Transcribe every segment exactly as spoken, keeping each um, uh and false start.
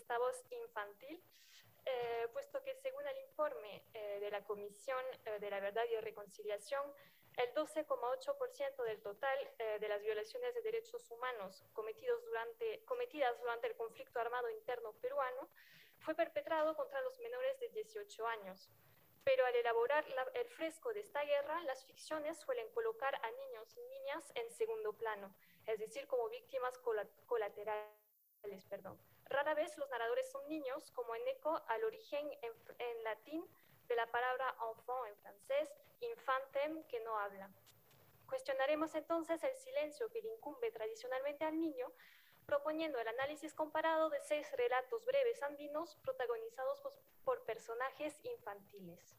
esta voz infantil, eh, puesto que según el informe eh, de la Comisión eh, de la Verdad y Reconciliación, el doce coma ocho por ciento del total eh, de las violaciones de derechos humanos cometidos durante, cometidas durante el conflicto armado interno peruano fue perpetrado contra los menores de dieciocho años. Pero al elaborar la, el fresco de esta guerra, las ficciones suelen colocar a niños y niñas en segundo plano, es decir, como víctimas colaterales. Perdón. Rara vez los narradores son niños, como en eco al origen en, en latín de la palabra enfant en francés, infantem, que no habla. Cuestionaremos entonces el silencio que le incumbe tradicionalmente al niño, proponiendo el análisis comparado de seis relatos breves andinos protagonizados por personajes infantiles.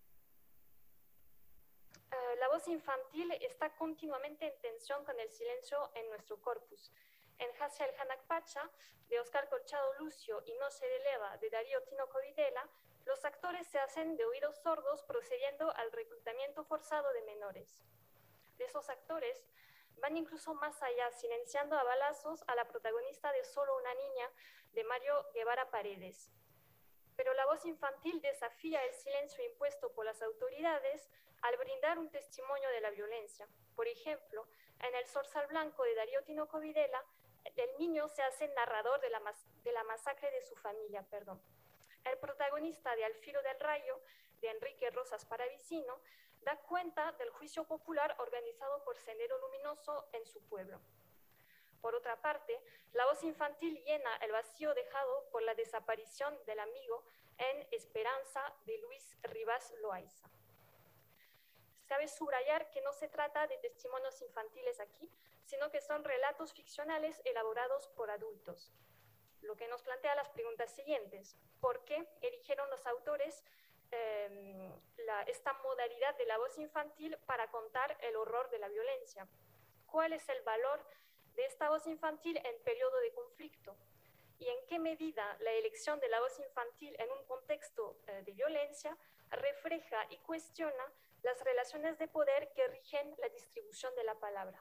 Uh, la voz infantil está continuamente en tensión con el silencio en nuestro corpus. En Hacia el Hanakpacha, de Oscar Colchado Lucio, y No se eleva, de Darío Tinoco Videla, los actores se hacen de oídos sordos procediendo al reclutamiento forzado de menores. De esos actores van incluso más allá, silenciando a balazos a la protagonista de Solo una niña, de Mario Guevara Paredes. Pero la voz infantil desafía el silencio impuesto por las autoridades al brindar un testimonio de la violencia. Por ejemplo, en El Zorzal Blanco de Darío Tinoco Videla, el niño se hace narrador de la, mas de la masacre de su familia. Perdón. El protagonista de Al filo del rayo, de Enrique Rosas Paravicino, da cuenta del juicio popular organizado por Sendero Luminoso en su pueblo. Por otra parte, la voz infantil llena el vacío dejado por la desaparición del amigo en Esperanza, de Luis Rivas Loaiza. Cabe subrayar que no se trata de testimonios infantiles aquí, sino que son relatos ficcionales elaborados por adultos, lo que nos plantea las preguntas siguientes. ¿Por qué eligieron los autores eh, la, esta modalidad de la voz infantil para contar el horror de la violencia? ¿Cuál es el valor de esta voz infantil en periodo de conflicto? ¿Y en qué medida la elección de la voz infantil en un contexto eh, de violencia refleja y cuestiona las relaciones de poder que rigen la distribución de la palabra?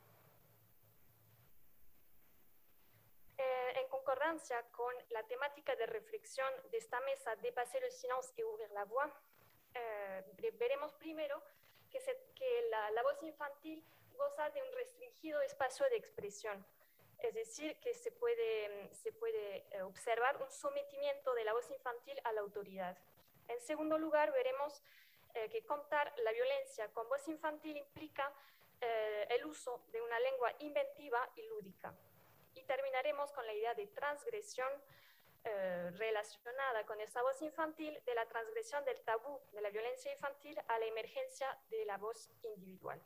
Eh, en concordancia con la temática de reflexión de esta mesa, dépasser le silence et ouvrir la voix, eh, veremos primero que, se, que la, la voz infantil goza de un restringido espacio de expresión, es decir, que se puede, se puede observar un sometimiento de la voz infantil a la autoridad. En segundo lugar, veremos eh, que contar la violencia con voz infantil implica eh, el uso de una lengua inventiva y lúdica. Y terminaremos con la idea de transgresión eh, relacionada con esa voz infantil, de la transgresión del tabú de la violencia infantil a la emergencia de la voz individual.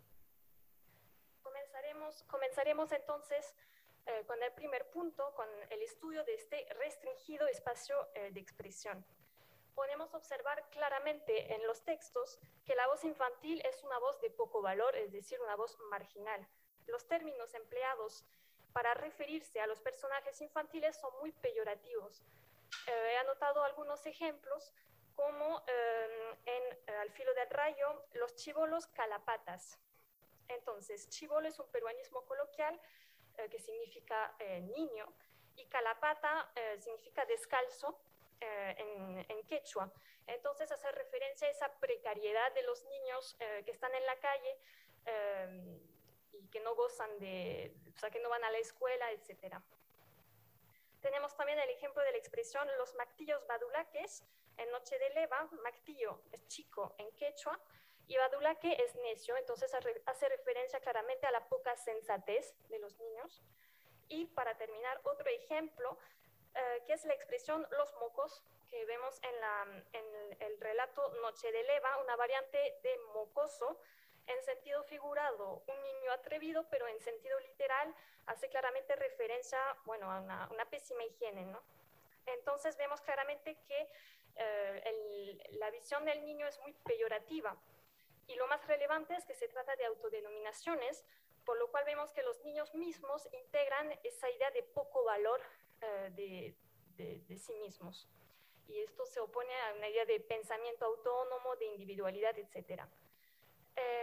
Comenzaremos, comenzaremos entonces eh, con el primer punto, con el estudio de este restringido espacio eh, de expresión. Podemos observar claramente en los textos que la voz infantil es una voz de poco valor, es decir, una voz marginal. Los términos empleados para referirse a los personajes infantiles son muy peyorativos. Eh, he anotado algunos ejemplos, como eh, en eh, Al filo del rayo, los chibolos calapatas. Entonces, chibolo es un peruanismo coloquial eh, que significa eh, niño, y calapata eh, significa descalzo eh, en, en quechua. Entonces, hace referencia a esa precariedad de los niños eh, que están en la calle eh, y que no gozan de, o sea, que no van a la escuela, etcétera. Tenemos también el ejemplo de la expresión los mactillos badulaques en Noche de Leva. Mactillo es chico en quechua, y badulaque es necio, entonces hace referencia claramente a la poca sensatez de los niños. Y para terminar, otro ejemplo, eh, que es la expresión los mocos, que vemos en, la, en el relato Noche de Leva, una variante de mocoso, en sentido figurado, un niño atrevido, pero en sentido literal hace claramente referencia, bueno, a una, una pésima higiene, ¿no? Entonces vemos claramente que eh, el, la visión del niño es muy peyorativa. Y lo más relevante es que se trata de autodenominaciones, por lo cual vemos que los niños mismos integran esa idea de poco valor eh, de, de, de sí mismos. Y esto se opone a una idea de pensamiento autónomo, de individualidad, etcétera. Eh,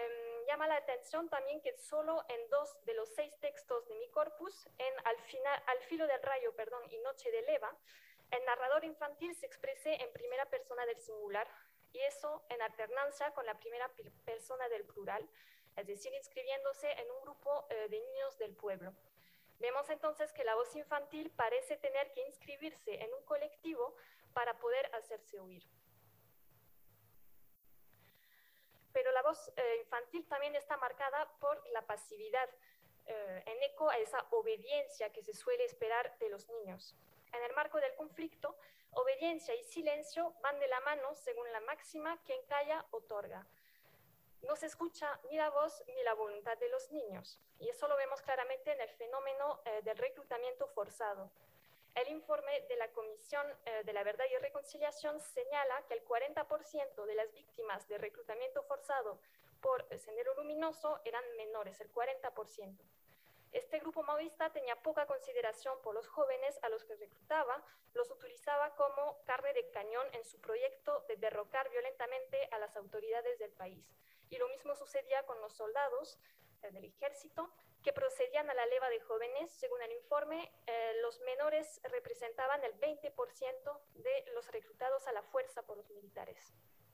llama la atención también que solo en dos de los seis textos de mi corpus, en Al, final, Al filo del rayo, perdón, y Noche de leva, el narrador infantil se exprese en primera persona del singular, y eso en alternancia con la primera persona del plural, es decir, inscribiéndose en un grupo eh, de niños del pueblo. Vemos entonces que la voz infantil parece tener que inscribirse en un colectivo para poder hacerse oír. Pero la voz eh, infantil también está marcada por la pasividad, eh, en eco a esa obediencia que se suele esperar de los niños. En el marco del conflicto, obediencia y silencio van de la mano según la máxima: quien calla, otorga. No se escucha ni la voz ni la voluntad de los niños, y eso lo vemos claramente en el fenómeno eh, del reclutamiento forzado. El informe de la Comisión eh, de la Verdad y Reconciliación señala que el cuarenta por ciento de las víctimas de reclutamiento forzado por el Sendero Luminoso eran menores, el cuarenta por ciento. Este grupo maoísta tenía poca consideración por los jóvenes a los que reclutaba, los utilizaba como carne de cañón en su proyecto de derrocar violentamente a las autoridades del país. Y lo mismo sucedía con los soldados eh, del ejército, que procedían a la leva de jóvenes. Según el informe, eh, los menores representaban el veinte por ciento de los reclutados a la fuerza por los militares.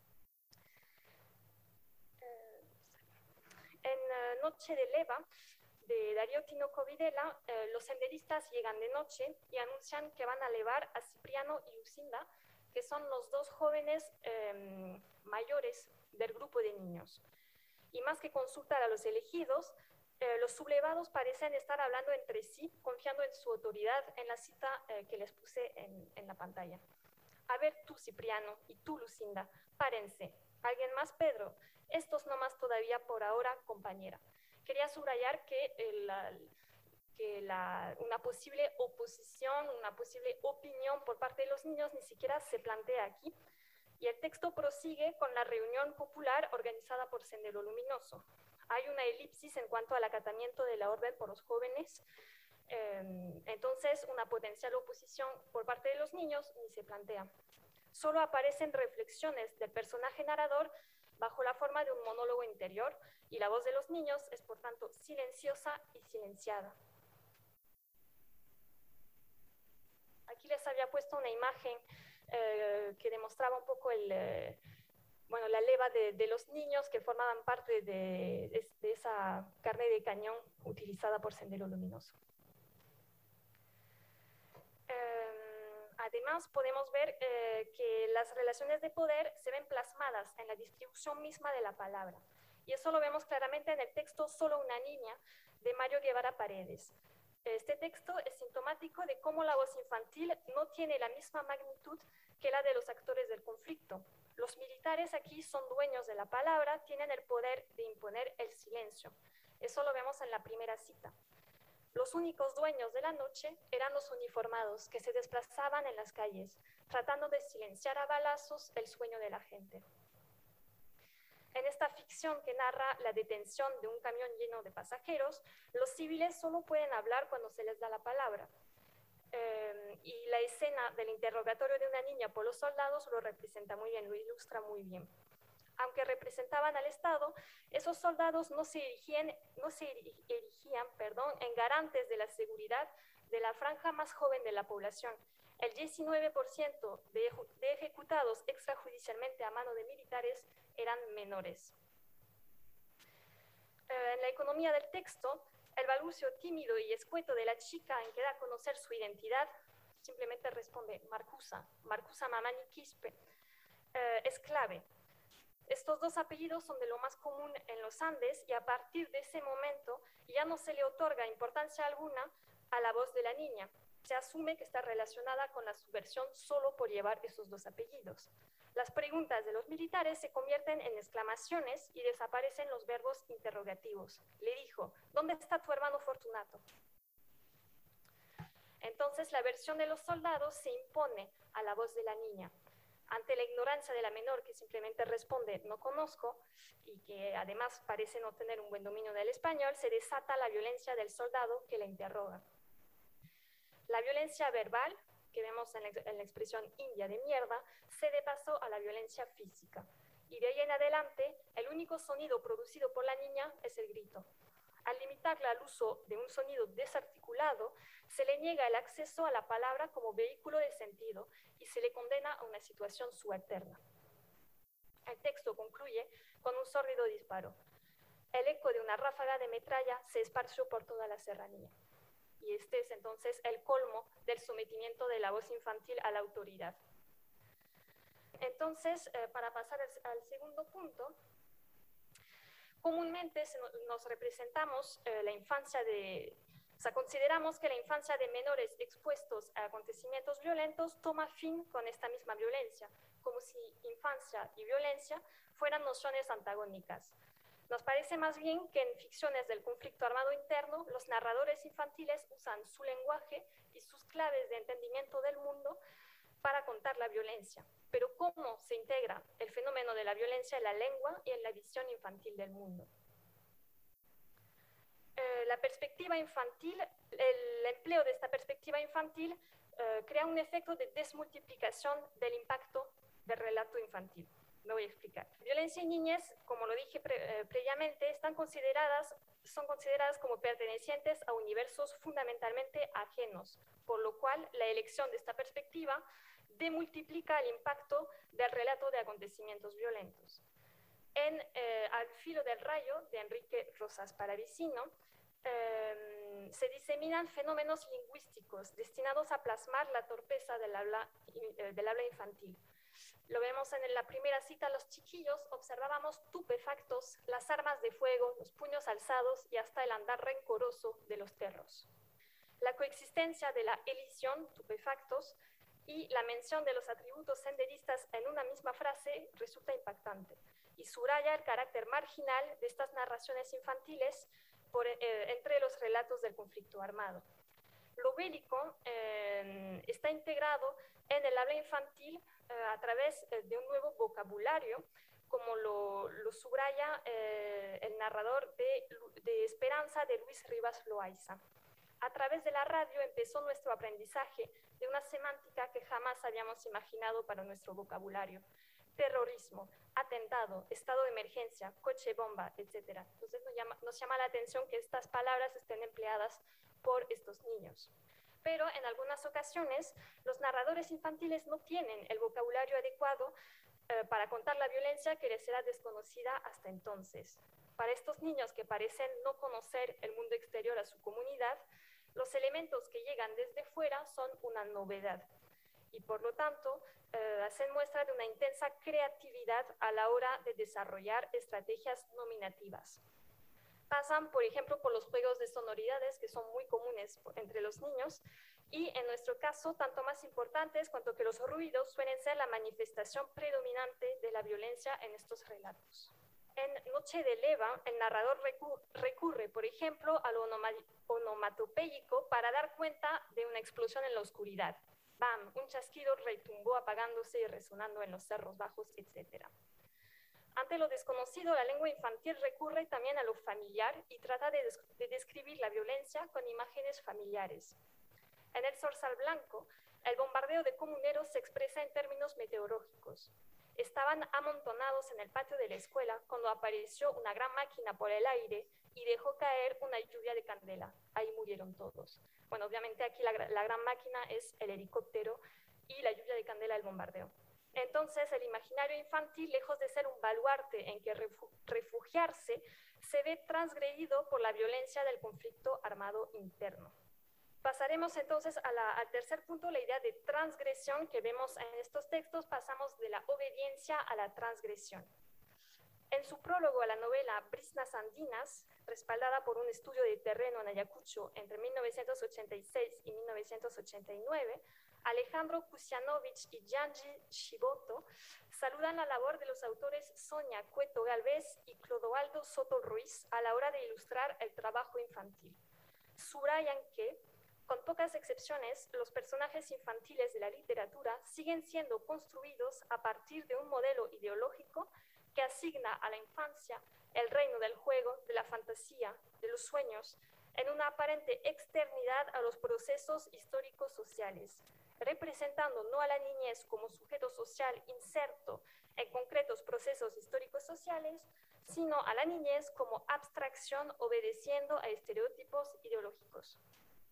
Eh, en uh, Noche de leva, de Darío Tinoco Videla, eh, los senderistas llegan de noche y anuncian que van a levar a Cipriano y Lucinda, que son los dos jóvenes eh, mayores del grupo de niños. Y más que consultar a los elegidos, eh, los sublevados parecen estar hablando entre sí, confiando en su autoridad en la cita eh, que les puse en, en la pantalla. A ver tú, Cipriano, y tú, Lucinda, párense. ¿Alguien más, Pedro? Estos nomás todavía por ahora, compañera. Quería subrayar que, el, que la, una posible oposición, una posible opinión por parte de los niños ni siquiera se plantea aquí. Y el texto prosigue con la reunión popular organizada por Sendero Luminoso. Hay una elipsis en cuanto al acatamiento de la orden por los jóvenes, eh, entonces una potencial oposición por parte de los niños ni se plantea. Solo aparecen reflexiones del personaje narrador bajo la forma de un monólogo interior, y la voz de los niños es por tanto silenciosa y silenciada. Aquí les había puesto una imagen eh, que demostraba un poco el, eh, bueno, la leva de, de los niños que formaban parte de, de, de esa carne de cañón utilizada por Sendero Luminoso. Eh, además, podemos ver eh, que las relaciones de poder se ven plasmadas en la distribución misma de la palabra. Y eso lo vemos claramente en el texto Solo una niña, de Mario Guevara Paredes. Este texto es sintomático de cómo la voz infantil no tiene la misma magnitud que la de los actores del conflicto. Los militares aquí son dueños de la palabra, tienen el poder de imponer el silencio. Eso lo vemos en la primera cita. Los únicos dueños de la noche eran los uniformados que se desplazaban en las calles, tratando de silenciar a balazos el sueño de la gente. En esta ficción que narra la detención de un camión lleno de pasajeros, los civiles solo pueden hablar cuando se les da la palabra. Eh, y la escena del interrogatorio de una niña por los soldados lo representa muy bien, lo ilustra muy bien. Aunque representaban al Estado, esos soldados no se erigían, no se erigían perdón, en garantes de la seguridad de la franja más joven de la población. El diecinueve por ciento de, de ejecutados extrajudicialmente a mano de militares eran menores. Eh, en la economía del texto, el balbucio tímido y escueto de la chica en que da a conocer su identidad simplemente responde Marcusa, Marcusa Mamani Quispe, eh, es clave. Estos dos apellidos son de lo más común en los Andes y a partir de ese momento ya no se le otorga importancia alguna a la voz de la niña. Se asume que está relacionada con la subversión solo por llevar esos dos apellidos. Las preguntas de los militares se convierten en exclamaciones y desaparecen los verbos interrogativos. Le dijo, ¿dónde está tu hermano Fortunato? Entonces la versión de los soldados se impone a la voz de la niña. Ante la ignorancia de la menor, que simplemente responde no conozco, y que además parece no tener un buen dominio del español, se desata la violencia del soldado que la interroga. La violencia verbal, que vemos en la, en la expresión india de mierda, cede paso a la violencia física. y de ahí en adelante el único sonido producido por la niña es el grito. Al limitarla al uso de un sonido desarticulado, se le niega el acceso a la palabra como vehículo de sentido y se le condena a una situación subalterna. El texto concluye con un sórdido disparo. El eco de una ráfaga de metralla se esparció por toda la serranía. Y este es entonces el colmo del sometimiento de la voz infantil a la autoridad. Entonces, eh, para pasar al, al segundo punto, comúnmente se nos, nos representamos eh, la infancia de... O sea, consideramos que la infancia de menores expuestos a acontecimientos violentos toma fin con esta misma violencia, como si infancia y violencia fueran nociones antagónicas. Nos parece más bien que en ficciones del conflicto armado interno, los narradores infantiles usan su lenguaje y sus claves de entendimiento del mundo para contar la violencia. Pero ¿cómo se integra el fenómeno de la violencia en la lengua y en la visión infantil del mundo? Eh, la perspectiva infantil, el empleo de esta perspectiva infantil eh, crea un efecto de desmultiplicación del impacto del relato infantil. Me voy a explicar. Violencia y niñez, como lo dije pre, eh, previamente, están consideradas, son consideradas como pertenecientes a universos fundamentalmente ajenos, por lo cual la elección de esta perspectiva demultiplica el impacto del relato de acontecimientos violentos. En eh, Al filo del rayo, de Enrique Rosas Palavicino, eh, se diseminan fenómenos lingüísticos destinados a plasmar la torpeza del habla, eh, del habla infantil. Lo vemos en la primera cita, los chiquillos observábamos tupefactos las armas de fuego, los puños alzados y hasta el andar rencoroso de los perros. La coexistencia de la elisión, tupefactos, y la mención de los atributos senderistas en una misma frase resulta impactante y subraya el carácter marginal de estas narraciones infantiles por, eh, entre los relatos del conflicto armado. Lo bélico eh, está integrado en el habla infantil eh, a través eh, de un nuevo vocabulario, como lo, lo subraya eh, el narrador de, de Esperanza de Luis Rivas Loaiza. A través de la radio empezó nuestro aprendizaje de una semántica que jamás habíamos imaginado para nuestro vocabulario. Terrorismo, atentado, estado de emergencia, coche bomba, etcétera. Entonces nos llama, nos llama la atención que estas palabras estén empleadas por estos niños. Pero en algunas ocasiones los narradores infantiles no tienen el vocabulario adecuado eh, para contar la violencia que les era desconocida hasta entonces. Para estos niños que parecen no conocer el mundo exterior a su comunidad, los elementos que llegan desde fuera son una novedad y por lo tanto eh, hacen muestra de una intensa creatividad a la hora de desarrollar estrategias nominativas. Pasan, por ejemplo, por los juegos de sonoridades que son muy comunes entre los niños y en nuestro caso tanto más importantes cuanto que los ruidos suelen ser la manifestación predominante de la violencia en estos relatos. En Noche de Leva, el narrador recurre, por ejemplo, a lo onomatopéyico para dar cuenta de una explosión en la oscuridad. ¡Bam! Un chasquido retumbó apagándose y resonando en los cerros bajos, etcétera. Ante lo desconocido, la lengua infantil recurre también a lo familiar y trata de, des de describir la violencia con imágenes familiares. En El Zorzal Blanco, el bombardeo de comuneros se expresa en términos meteorológicos. Estaban amontonados en el patio de la escuela cuando apareció una gran máquina por el aire y dejó caer una lluvia de candela. Ahí murieron todos. Bueno, obviamente aquí la, la gran máquina es el helicóptero y la lluvia de candela el bombardeo. Entonces, el imaginario infantil, lejos de ser un baluarte en que refugiarse, se ve transgredido por la violencia del conflicto armado interno. Pasaremos entonces a la, al tercer punto, la idea de transgresión que vemos en estos textos. Pasamos de la obediencia a la transgresión. En su prólogo a la novela Brisnas Andinas, respaldada por un estudio de terreno en Ayacucho entre mil novecientos ochenta y seis y mil novecientos ochenta y nueve, Alejandro Kusianovich y Gianji Shiboto saludan la labor de los autores Sonia Cueto Galvez y Clodoaldo Soto Ruiz a la hora de ilustrar el trabajo infantil. Subrayan que, con pocas excepciones, los personajes infantiles de la literatura siguen siendo construidos a partir de un modelo ideológico que asigna a la infancia el reino del juego, de la fantasía, de los sueños, en una aparente externidad a los procesos históricos sociales, representando no a la niñez como sujeto social inserto en concretos procesos históricos sociales, sino a la niñez como abstracción obedeciendo a estereotipos ideológicos.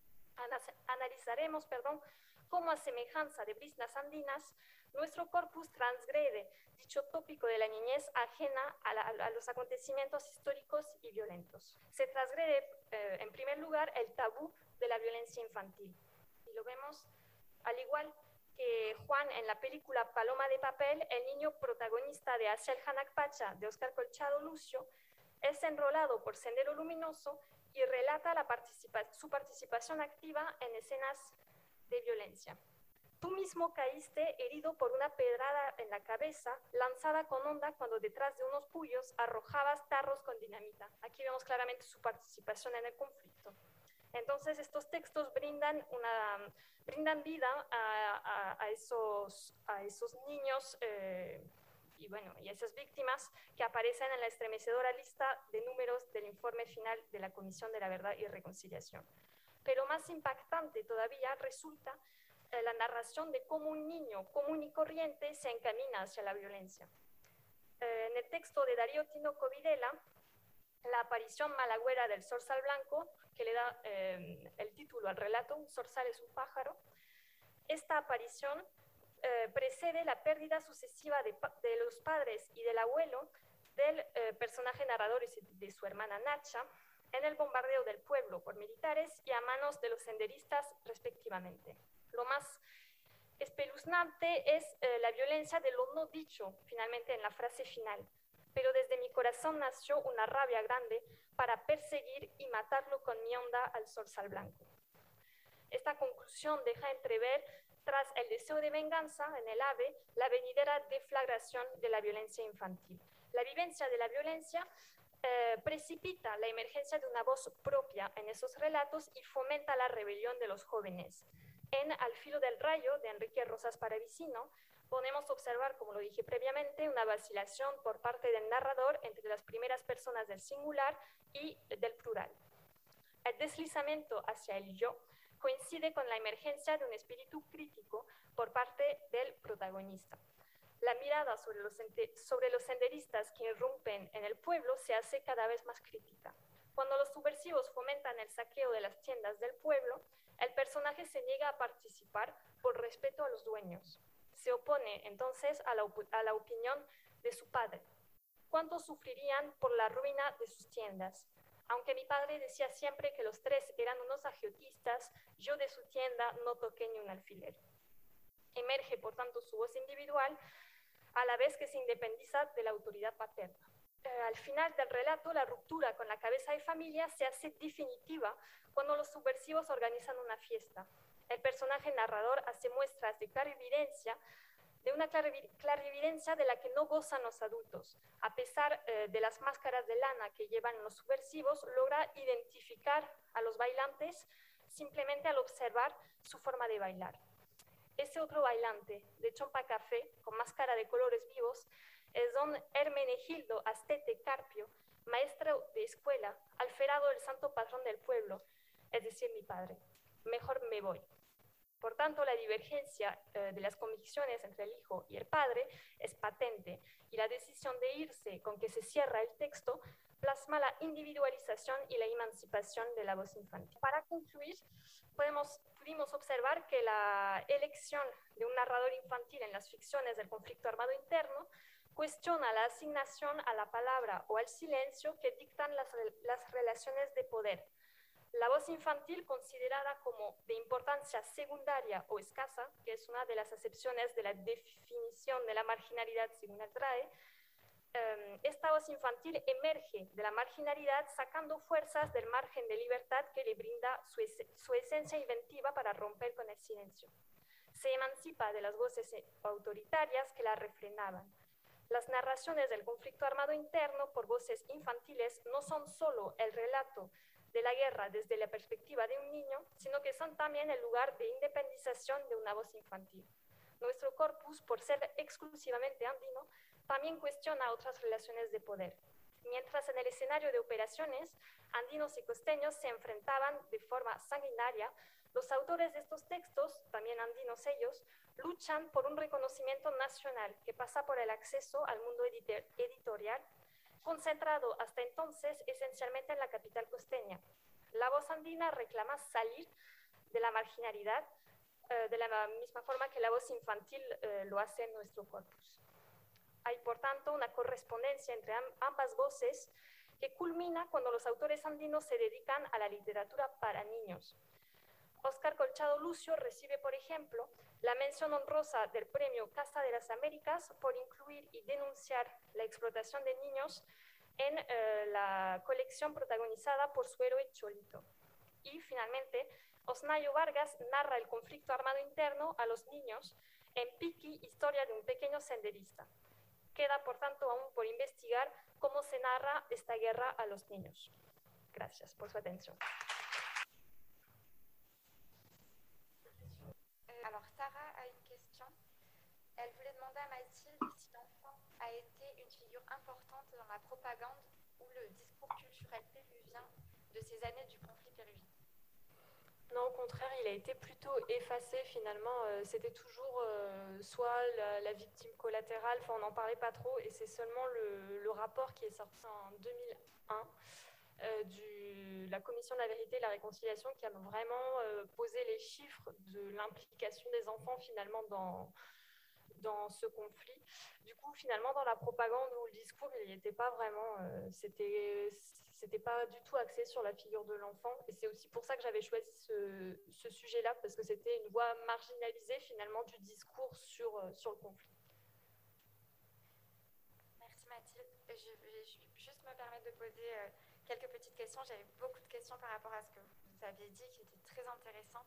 Analizaremos, perdón, cómo a semejanza de briznas andinas, nuestro corpus transgrede dicho tópico de la niñez ajena a, la, a los acontecimientos históricos y violentos. Se transgrede, eh, en primer lugar, el tabú de la violencia infantil. Y lo vemos al igual que Juan en la película Paloma de Papel, el niño protagonista de Hacia el Hanakpacha de Oscar Colchado Lucio, es enrolado por Sendero Luminoso y relata la participa su participación activa en escenas de violencia. Tú mismo caíste herido por una pedrada en la cabeza, lanzada con onda cuando detrás de unos puyos arrojabas tarros con dinamita. Aquí vemos claramente su participación en el conflicto. Entonces, estos textos brindan, una, brindan vida a, a, a, esos, a esos niños eh, y, bueno, y esas víctimas que aparecen en la estremecedora lista de números del informe final de la Comisión de la Verdad y Reconciliación. Pero más impactante todavía resulta eh, la narración de cómo un niño común y corriente se encamina hacia la violencia. Eh, en el texto de Darío Tinoco Videla, la aparición malagüera del zorzal blanco, que le da eh, el título al relato, un zorzal es un pájaro, esta aparición eh, precede la pérdida sucesiva de, de los padres y del abuelo del eh, personaje narrador y de su hermana Nacha en el bombardeo del pueblo por militares y a manos de los senderistas respectivamente. Lo más espeluznante es eh, la violencia de lo no dicho finalmente en la frase final. Pero desde mi corazón nació una rabia grande para perseguir y matarlo con mi onda al zorzal blanco. Esta conclusión deja entrever, tras el deseo de venganza en el ave, la venidera deflagración de la violencia infantil. La vivencia de la violencia eh, precipita la emergencia de una voz propia en esos relatos y fomenta la rebelión de los jóvenes. En Al filo del rayo, de Enrique Rosas Paravicino, podemos observar, como lo dije previamente, una vacilación por parte del narrador entre las primeras personas del singular y del plural. El deslizamiento hacia el yo coincide con la emergencia de un espíritu crítico por parte del protagonista. La mirada sobre los, sobre los senderistas que irrumpen en el pueblo se hace cada vez más crítica. Cuando los subversivos fomentan el saqueo de las tiendas del pueblo, el personaje se niega a participar por respeto a los dueños. Se opone entonces a la, a la opinión de su padre. ¿Cuántos sufrirían por la ruina de sus tiendas? Aunque mi padre decía siempre que los tres eran unos agiotistas, yo de su tienda no toqué ni un alfiler. Emerge, por tanto, su voz individual, a la vez que se independiza de la autoridad paterna. Eh, al final del relato, la ruptura con la cabeza de familia se hace definitiva cuando los subversivos organizan una fiesta. El personaje narrador hace muestras de clarividencia, de una clarividencia de la que no gozan los adultos. A pesar eh, de las máscaras de lana que llevan los subversivos, logra identificar a los bailantes simplemente al observar su forma de bailar. Ese otro bailante, de chompa café, con máscara de colores vivos, es don Hermenegildo Astete Carpio, maestro de escuela, alferado del santo patrón del pueblo, es decir, mi padre. Mejor me voy. Por tanto, la divergencia eh, de las convicciones entre el hijo y el padre es patente, y la decisión de irse con que se cierra el texto plasma la individualización y la emancipación de la voz infantil. Para concluir, podemos, pudimos observar que la elección de un narrador infantil en las ficciones del conflicto armado interno cuestiona la asignación a la palabra o al silencio que dictan las, las relaciones de poder. La voz infantil, considerada como de importancia secundaria o escasa, que es una de las acepciones de la definición de la marginalidad según el T R A E, eh, esta voz infantil emerge de la marginalidad sacando fuerzas del margen de libertad que le brinda su, es su esencia inventiva para romper con el silencio. Se emancipa de las voces autoritarias que la refrenaban. Las narraciones del conflicto armado interno por voces infantiles no son solo el relato de la guerra desde la perspectiva de un niño, sino que son también el lugar de independización de una voz infantil. Nuestro corpus, por ser exclusivamente andino, también cuestiona otras relaciones de poder. Mientras en el escenario de operaciones, andinos y costeños se enfrentaban de forma sanguinaria, los autores de estos textos, también andinos ellos, luchan por un reconocimiento nacional que pasa por el acceso al mundo editorial, concentrado hasta entonces esencialmente en la capital costeña. La voz andina reclama salir de la marginalidad, eh, de la misma forma que la voz infantil eh, lo hace en nuestro corpus. Hay, por tanto, una correspondencia entre ambas voces que culmina cuando los autores andinos se dedican a la literatura para niños. Óscar Colchado Lucio recibe, por ejemplo, la mención honrosa del premio Casa de las Américas por incluir y denunciar la explotación de niños en eh, la colección protagonizada por su héroe Cholito. Y, finalmente, Osnayo Vargas narra el conflicto armado interno a los niños en Piqui, historia de un pequeño senderista. Queda, por tanto, aún por investigar cómo se narra esta guerra a los niños. Gracias por su atención. Alors, Tara a une question. Elle voulait demander à Mathilde si l'enfant a été une figure importante dans la propagande ou le discours culturel péruvien de ces années du conflit péruvien. Non, au contraire, il a été plutôt effacé finalement. Euh, C'était toujours euh, soit la, la victime collatérale, enfin on n'en parlait pas trop, et c'est seulement le, le rapport qui est sorti en deux mille un euh, de la Commission de la vérité et de la réconciliation qui a vraiment euh, posé les chiffres de l'implication des enfants finalement dans, dans ce conflit. Du coup, finalement, dans la propagande ou le discours, il n'y était pas vraiment. Euh, C'était c'était pas du tout axé sur la figure de l'enfant. Et c'est aussi pour ça que j'avais choisi ce, ce sujet-là, parce que c'était une voie marginalisée finalement du discours sur, euh, sur le conflit. Merci Mathilde. Je vais juste me permettre de poser euh, quelques petites questions. J'avais beaucoup de questions par rapport à ce que vous aviez dit, qui était très intéressant.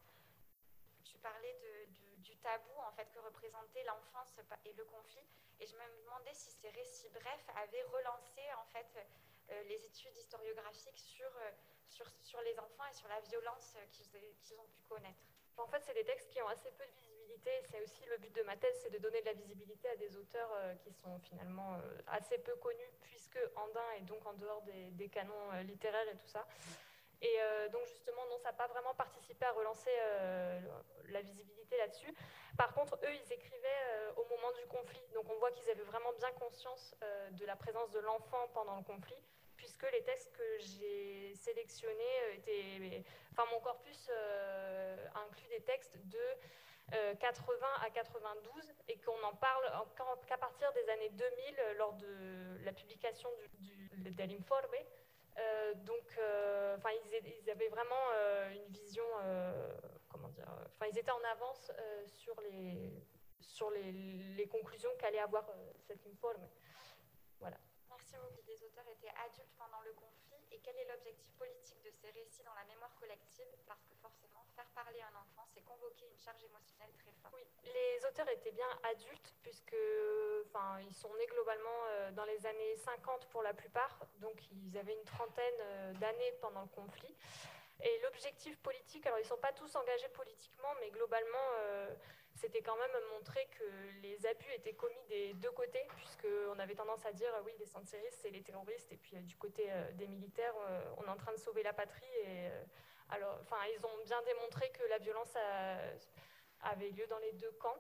Tu parlais de, de, du tabou en fait que représentait l'enfance et le conflit, et je me demandais si ces récits brefs avaient relancé en fait euh, les études historiographiques sur, euh, sur, sur les enfants et sur la violence qu'ils, qu'ils ont pu connaître. En fait, c'est des textes qui ont assez peu de visibilité. C'est aussi le but de ma thèse, c'est de donner de la visibilité à des auteurs euh, qui sont finalement euh, assez peu connus, puisque andins et donc en dehors des, des canons euh, littéraires et tout ça. Et euh, donc justement, non, ça n'a pas vraiment participé à relancer euh, la visibilité là-dessus. Par contre, eux, ils écrivaient euh, au moment du conflit. Donc on voit qu'ils avaient vraiment bien conscience euh, de la présence de l'enfant pendant le conflit, puisque les textes que j'ai sélectionnés étaient... Enfin, mon corpus euh, inclut des textes de euh, quatre-vingts à quatre-vingt-douze, et qu'on en parle qu'à partir des années deux mille, lors de la publication du, du, de l'Informe. Euh, donc, euh, enfin, ils, ils avaient vraiment euh, une vision, euh, comment dire, enfin, ils étaient en avance euh, sur les sur les, les conclusions qu'allait avoir euh, cet informe. Voilà. Merci beaucoup. Les auteurs étaient adultes pendant le conflit, et quel est l'objectif politique de ces récits dans la mémoire collective? Parce que forcément, faire parler un enfant, c'est convoquer une charge émotionnelle très forte. Oui, les auteurs étaient bien adultes, puisque, enfin, ils sont nés globalement euh, dans les années cinquante pour la plupart, donc ils avaient une trentaine euh, d'années pendant le conflit. Et l'objectif politique, alors ils ne sont pas tous engagés politiquement, mais globalement, euh, c'était quand même montrer que les abus étaient commis des deux côtés, puisqu'on avait tendance à dire, oui, les sanseristes, c'est les terroristes, et puis euh, du côté euh, des militaires, euh, on est en train de sauver la patrie. Et, euh, alors, enfin, ils ont bien démontré que la violence a, avait lieu dans les deux camps.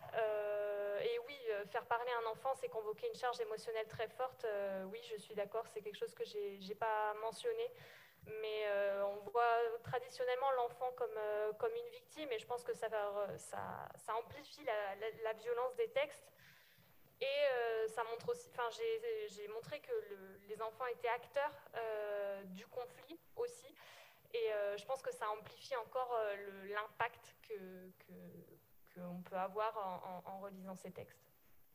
Euh, et oui, euh, faire parler un enfant, c'est convoquer une charge émotionnelle très forte. Euh, oui, je suis d'accord, c'est quelque chose que j'ai, j'ai pas mentionné. Mais euh, on voit traditionnellement l'enfant comme, euh, comme une victime, et je pense que ça, ça, ça amplifie la, la, la violence des textes. Et euh, ça montre aussi, enfin, j'ai, j'ai montré que le, les enfants étaient acteurs euh, du conflit aussi, et euh, je pense que ça amplifie encore euh, le, l'impact que, que, qu'on peut avoir en, en, en relisant ces textes.